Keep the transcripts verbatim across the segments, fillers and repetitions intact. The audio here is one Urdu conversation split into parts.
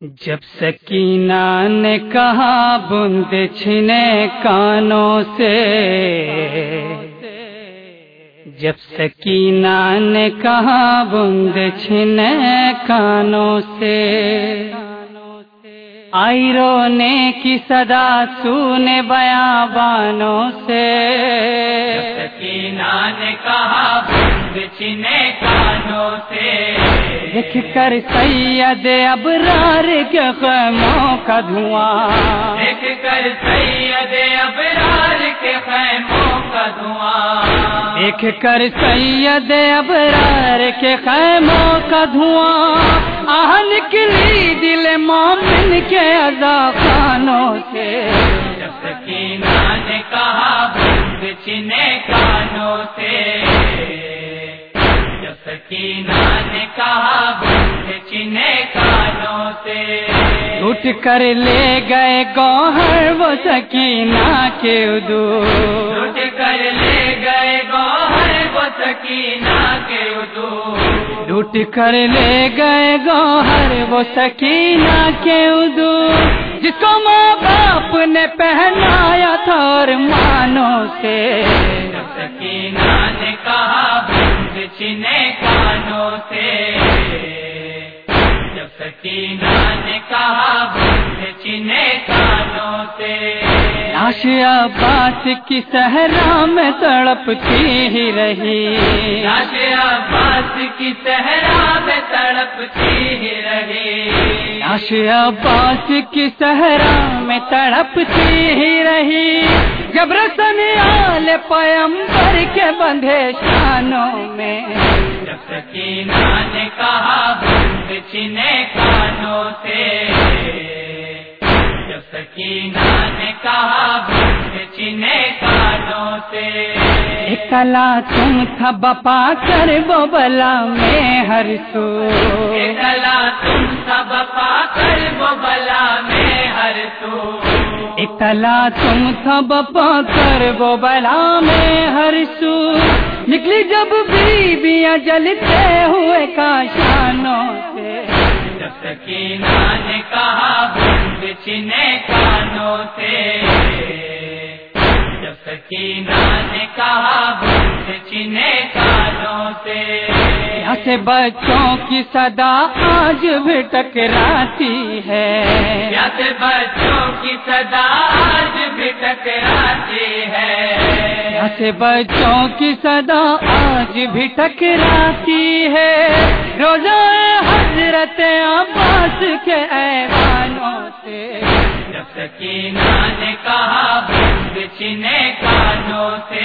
جب سکینہ نے کہا بند چھنے کانوں سے، جب سکینہ نے کہا بند چھنے کانوں سے، آئی رونے کی صدا سونے بیابانوں سے، جب سکینہ نے کہا بند چھنے کانوں سے، دیکھ کر سید ابرار کے خیموں کا دھواں، دیکھ کر سید ابرار کے خیموں کا دھواں، دیکھ کر سید ابرار کے خیموں کا دھواں، آہ نکلی دل مومن کے عزا خانوں سے، جب سکینہ نے کہا بند چھنے کانوں سے، جب سکینہ نے کہا بند چھنے کانوں سے، اٹھ کر لے گئے گوہر وہ سکینہ کے حدود، اٹھ کر لے گئے گوہر وہ سکینہ کے حدود، لوٹ کر لے گئے گوہر وہ سکینہ کے حدود، جس کو ماں باپ نے پہنایا تھا ارمانوں سے، جب سکینہ نے کہا بند چھنے کانوں سے، جب سکینہ نے کہا بند چھنے کانوں سے، لاش عباس کی صحرا میں تڑپتی ہی رہی، لاش عباس کی صحرا میں تڑپتی ہی رہی، لاش عباس کی صحرا میں تڑپتی ہی رہی، جب رسن آل پیمبر کے بندھے شانوں میں، جب سکینہ نے کہا بند چھنے کانوں سے، جب سکینہ نے کہا بند چھنے کانوں سے، اکلا تم تھا بپا کر وہ بلا میں ہر سو، اکلا تم سب پا کر وہ بلا میں ہر سو، اکلا تم تھا بپا کر وہ بلا میں ہر سو، نکلی جب بیویاں جلتے ہوئے کاشانوں سے، جب سکینہ نے کہا بند چھنے کانوں سے، جب سکینہ نے کہا بند چھنے کانوں سے، یہاں سے بچوں کی صدا آج بھی ٹکراتی ہے، یہاں سے بچوں کی صدا آج بھی ٹکراتی ہے، یہاں سے بچوں کی صدا آج بھی ٹکراتی ہے، روزہ حضرت عباس کے ایوانوں سے، جب سکینہ نے کہا بند چھنے کانوں سے،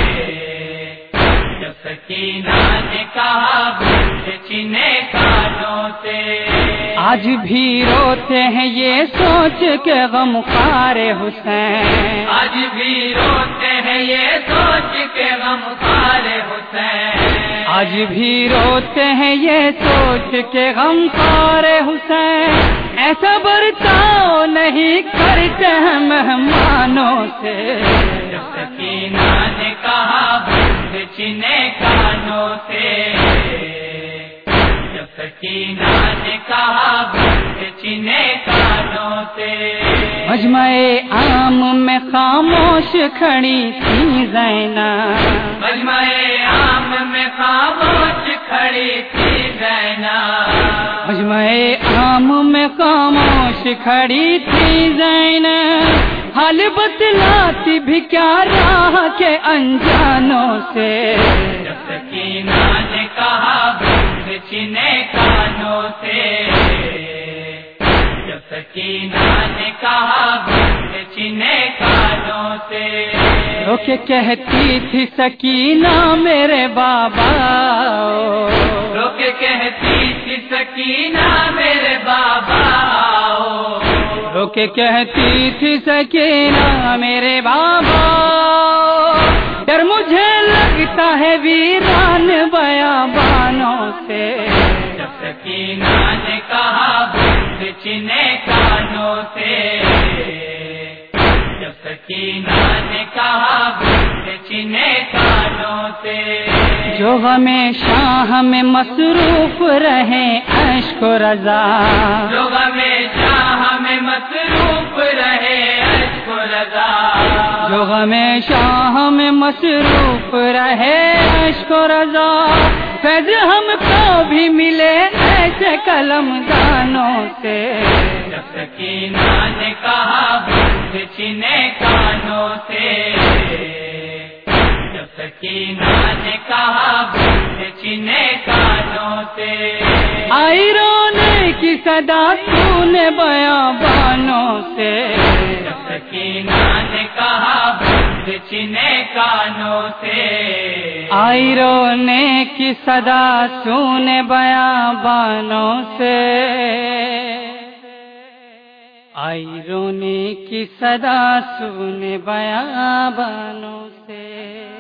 جب سکینہ نے کہا بند چھنے کانوں سے، آج بھی روتے ہیں یہ سوچ کے غم خوار حسین، آج بھی روتے ہیں یہ سوچ کے غم خوار حسین، آج بھی روتے ہیں یہ سوچ کے غم خوار حسین، ایسا برتاؤ نہیں کرتے ہیں مہمانوں سے، جب سکینہ نے کہا بند چھنے کانوں سے، جب سکینہ نے کہا بند چھنے کانوں سے، مجمع عام میں خاموش کھڑی تھی زینب، مجمع عام میں خاموش کھڑی تھی زینب، مجمع عام میں خاموش کھڑی تھی زینب، حال بتلاتی بھی کیا راہ کے انجانوں سے، جب سکینہ نے کہا بند چھنے کانوں سے، جب سکینہ نے کہا بند چھنے کانوں سے، رو کے کہتی تھی سکینہ میرے بابا، رو کے کہتی تھی سکینہ میرے بابا، رو کے کہتی تھی سکینہ میرے بابا، ڈر مجھے لگتا ہے ویران بیابانوں سے، جب سکینہ نے کہا بند چھنے کانوں سے، جب سکینہ نے کہا بند چھنے کانوں سے، جو ہمیشہ ہمیں مصروف رہے اشک و رضا، جو ہمیں ہمیشہ ہمیں مصروف رہے عشق و رضا، فیض ہم کو بھی ملے ایسے قلم دانوں سے۔ جب سکینہ نے کہا بند چھنے کانوں سے، جب سکینہ نے کہا بند چھنے کانوں سے، آئی رونے کی صدا سونے بیابانوں سے۔ جب سکینہ نے کہا بند چھنے کانوں سے، آئی رونے کی صدا سونے بیابانوں سے، آئی رونے کی صدا سونے بیابانوں سے۔